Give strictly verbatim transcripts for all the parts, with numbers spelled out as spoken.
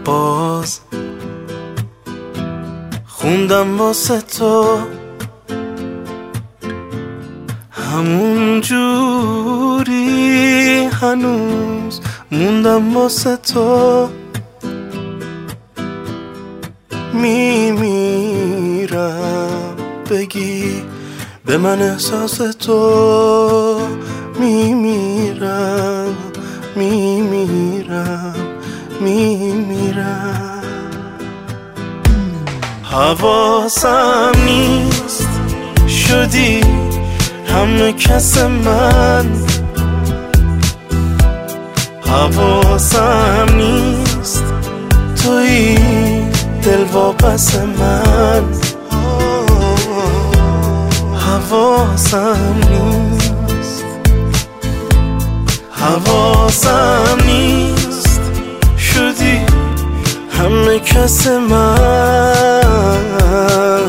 باز خوندم واسه تو همون جوری هنوز موندم واسه تو میمیرم بگی به من احساس تو میمیرم میمیرم میمیرم حواسم نیست شدی همه کس من حواسم نیست توی دل واپس من حواسم نیست حواسم نیست شدی همه کس من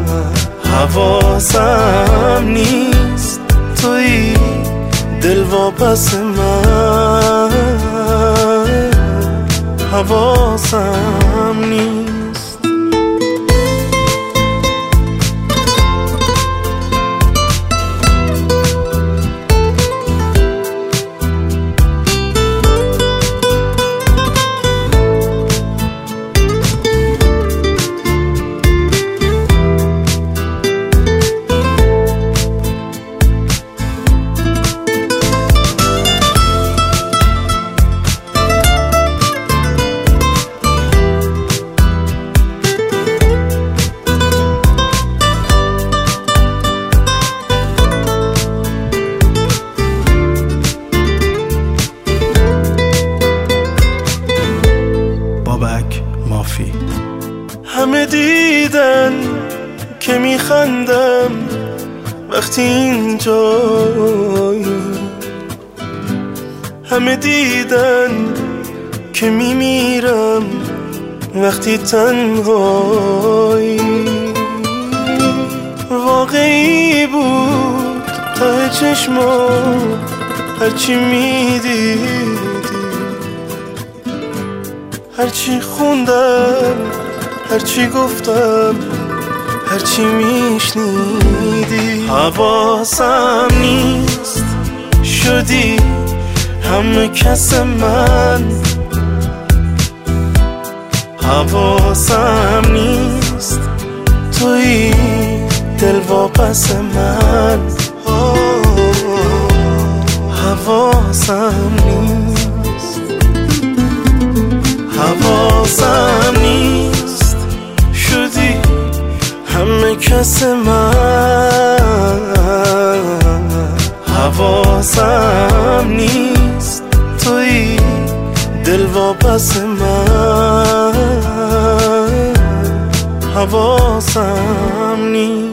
حواسم نیست توی دل واپس من حواسم نیست مافی همه دیدن که میخندم وقتی اینجایی همه دیدن که میمیرم وقتی تنهایی واقعی بود ته چشمام هرچی میدیدی هرچی خوندم هرچی گفتم هرچی میشنیدی حواسم نیست شدی همه کس من حواسم نیست توی دل واپس من حواسم نیست حواسم نیست شدی همه کس من حواسم نیست توی دل واپس من حواسم نیست